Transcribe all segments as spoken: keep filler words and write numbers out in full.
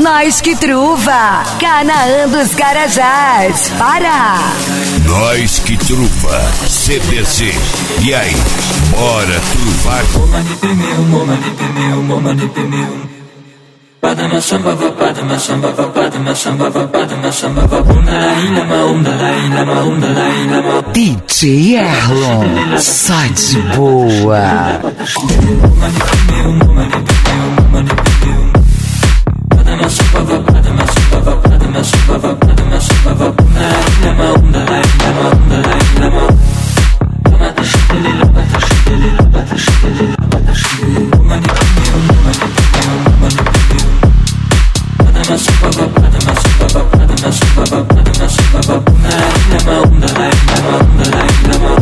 Nós que truva, Canaã dos Carajás, Pará. Nós que truva, C B C. E aí, bora truvar? Padma Shambhava, Padma Shambhava, Padma Shambhava, Padma Shambhava, Om Dalai Lama, Om Dalai Lama, Om Dalai Lama. D J Erlon, só de boa. Padma Shambhava, Padma Shambhava, Padma Shambhava, Padma Shambhava, Om Dalai Lama, Om Dalai Lama, Om Dalai Lama. Padma Shambhava, Padma Shambhava, Padma Shambhava, Padma Shambhava, Om Dalai Lama, Om Dalai Lama.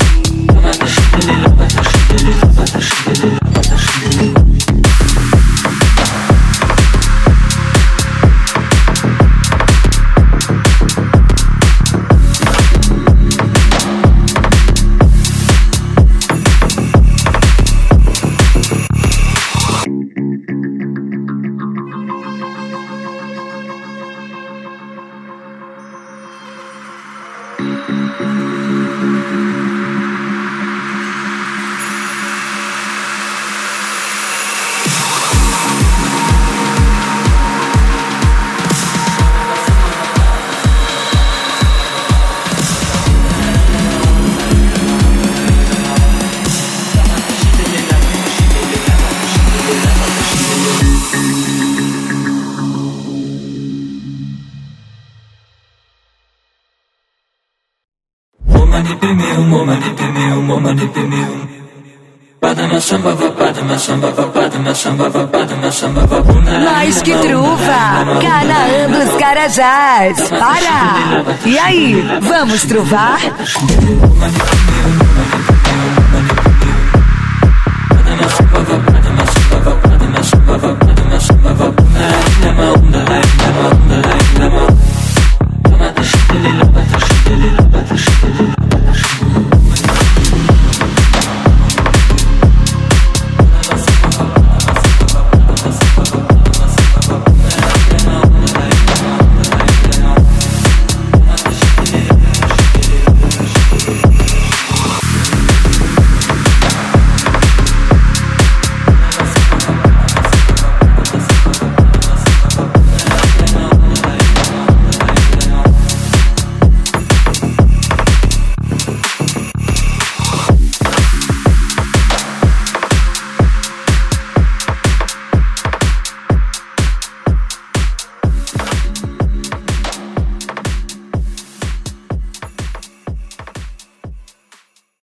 Nós que truva, Canaã dos Carajás, Pará. E aí, vamos truvar?